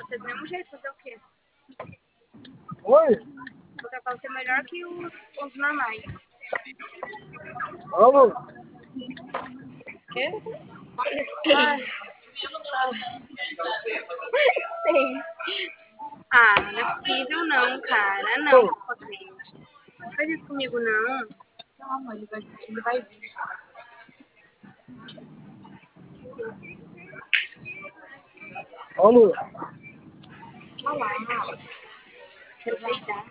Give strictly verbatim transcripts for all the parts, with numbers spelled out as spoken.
ser do mesmo jeito, fazer o quê? Oi? Vou tentar ser melhor que os, os normais. Alô? Quê? Ah, sei. Ah, não é possível não, cara. Não, potente. Não faz isso comigo, não. Calma, ele vai, ele vai vir. Alô? Olha lá. Quero peidar.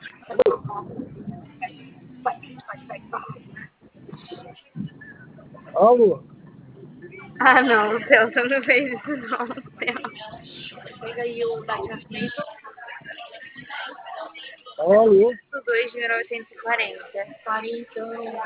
Vai, vai, vai, vai. Alô? Ah, não, Celso, não fez isso não, Celso. Pega aí o bate na frente. Alô? dois de mil novecentos e quarenta. quarenta.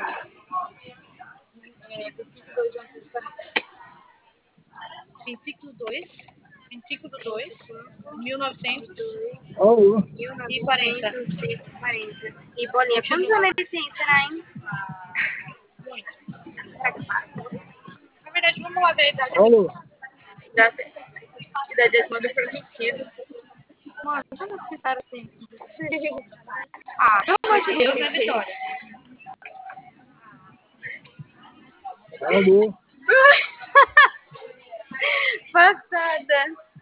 É, vinte e cinco de mil novecentos e quarenta. vinte e cinco do dois. vinte e cinco do dois. mil novecentos Alô? e quarenta. E bolinha. Quantos anos ele tem, será, hein? Muito. Será que passa? Na verdade, vamos lá ver a idade. Alô? Idade, idade acima do permitido. Mano, como esse cara tem? Ah, pelo amor de Deus, né, Vitória? Alô? Passada.